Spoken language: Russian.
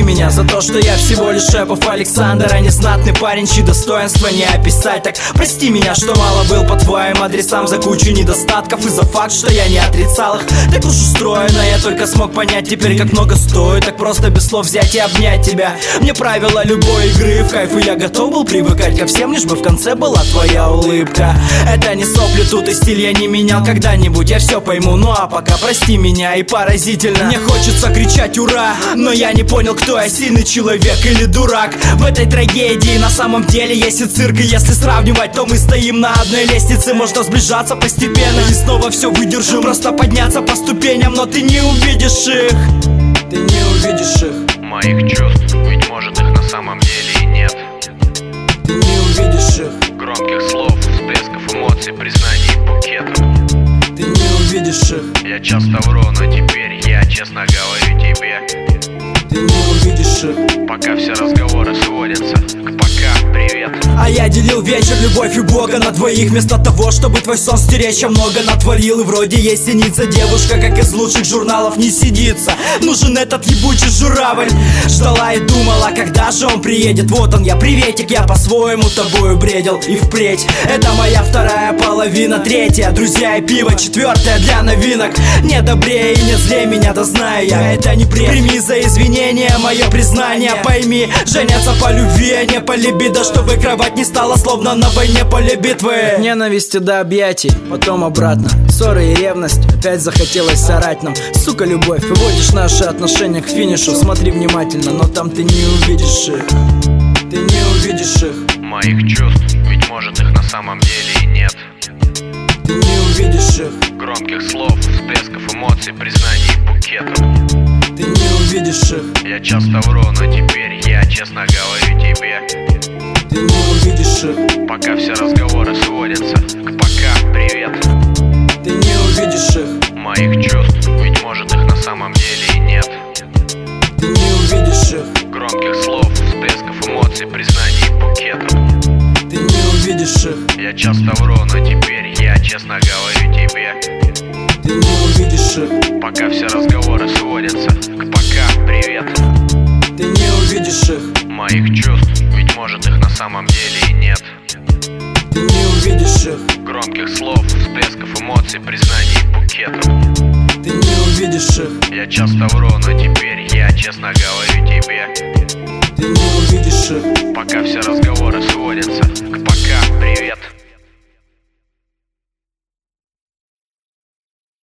меня за то, что я всего лишь Шепов Александр, а не знатный парень, чьи достоинства не описать. Так прости меня, что мало был по твоим адресам, за кучу недостатков и за факт, что я не отрицал их. Так уж устроено, я только смог понять теперь, как много стоит так просто без слов взять и обнять тебя. Мне правила любой игры в кайф, и я готов был привыкать ко всем, лишь бы в конце была твоя улыбка. Это не сопли, тут и стиль я не менял. Когда-нибудь я все пойму, ну а пока прости меня. И поразительно, мне хочется кричать ура, но я не понял, кто я, сильный человек или дурак. В этой трагедии на самом деле есть и цирк, и если сравнивать, то мы стоим на одной лестнице. Можно сближаться постепенно и снова все выдержим, просто подняться по ступеням, но ты не увидишь их. Ты не увидишь их, моих чувств, ведь может их на самом деле и нет. ты не увидишь их, громких слов, всплесков эмоций, признаний и букетов. ты не увидишь их, Я часто вру, но теперь я честно говорю тебе. ты не увидишь их. Пока все разговоры сводятся к пока, привет. А я делил вечер, любовь и Бога на двоих, вместо того, чтобы твой сон стеречь, я много натворил. И вроде есть синица, девушка, как из лучших журналов, не сидится. Нужен этот ебучий журавль. Ждала и думала, когда же он приедет. Вот он я, приветик, я по-своему тобою бредил. И впредь, это моя вторая половина, третья, друзья и пиво, четвертая для новинок. Не добрее и не злее меня, да знаю я, это не бред. Прими за извинения мое признание, пойми, женятся по любви, а не по либидо, чтобы кровать не стала словно на войне поле битвы. От ненависти до объятий, потом обратно, ссоры и ревность, опять захотелось орать нам. Сука, любовь, выводишь наши отношения к финишу. Смотри внимательно, но там ты не увидишь их. Ты не увидишь их, Моих чувств, ведь может их на самом деле и нет. ты не увидишь их, Громких слов, всплесков эмоций, признаний и букетов. ты не увидишь их, Я часто вру, но теперь я честно говорю тебе. ты не увидишь их, Пока все разговоры сводятся к пока, привет. ты не увидишь их, Моих чувств, ведь может их на самом деле и нет. ты не увидишь их, Громких слов, всплесков эмоций, признаний и букетов. ты не увидишь их, Я часто вру, но теперь я честно говорю тебе. ты не увидишь их, Пока все разговоры сводятся к пока, привет. ты не увидишь их, Моих чувств, ведь может их на самом деле и нет. ты не увидишь их, Громких слов, всплесков эмоций, признаний и букетов. ты не увидишь их, Я часто вру, но теперь я честно говорю тебе. ты не увидишь их, Пока все разговоры